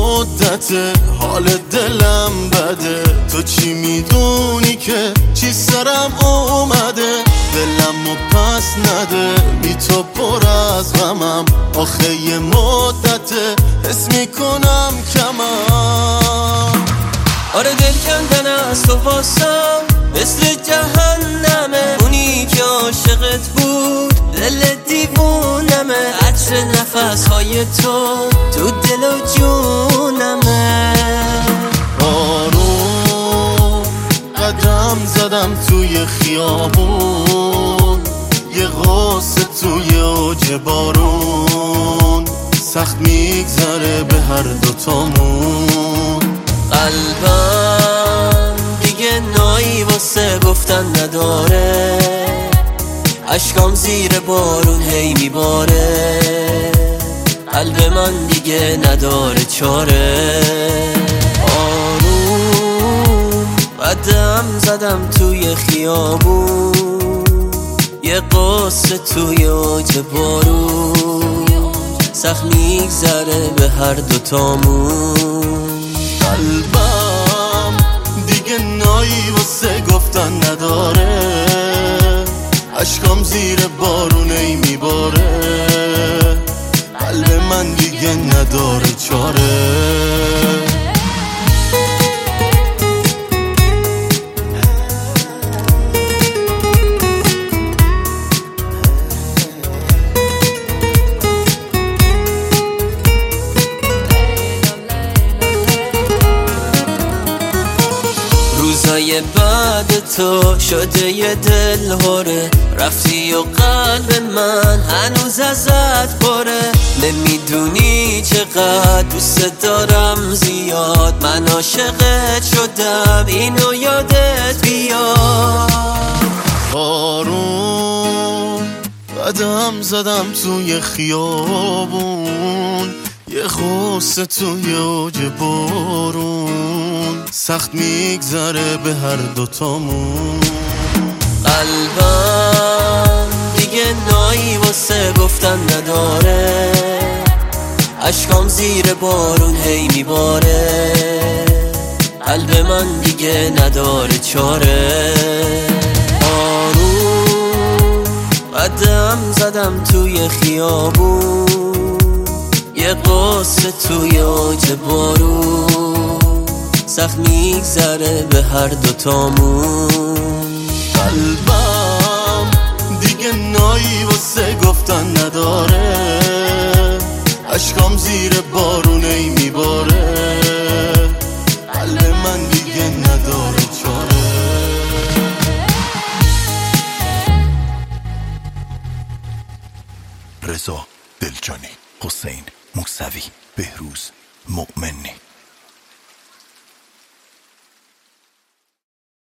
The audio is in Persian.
مدت حال دلم بده. تو چی میدونی که چی سرم اومده؟ دلمو پس نده، بی تو پر از غمم. آخه یه مدته حس میکنم کمم. آره دل کندن از تو واسم مثل جهنمه. اونی که عاشقت بود دل دیوونمه. عطر نفسهای تو دل و جونمه. آروم قدم زدم توی خیابون، یه غصه توی اوج بارون. سخت میگذره به هر دوتامون. قلبم دیگه نایی واسه گفتن نداره. اشکام زیر بارون هی میباره. قلب من دیگه نداره چاره. آروم قدم زدم توی خیابون، یه قصه توی اوج بارون. سخت میگذره به هر دوتامون. قلبم دیگه نایی واسه گفتن نداره. اشکام زیر بارونه میباره. قلب من دیگه نداره چاره. روزای بعد تو شده یه دل هره. رفتی و قلب من هنوز ازت پره. نمیدونی چقدر دوست دارم زیاد. من عاشقت شدم اینو یادت بیاد. آروم قدم زدم توی خیابون، یه غصه توی اوج بارون. سخت میگذره به هر دوتامون. قلبم دیگه نایی واسه گفتن نداره. اشکام زیر بارون هی میباره. قلب من دیگه نداره چاره. آروم قدم زدم توی خیابون، یه قصه توی اوج بارون. سخت میگذره به هر دوتامون. قلبم دیگه نایی واسه گفتن نداره. اشکام زیر بارونه میباره. قلب من دیگه نداره چاره. رضا دلجانی، حسین موسوی، بهروز مؤمنی.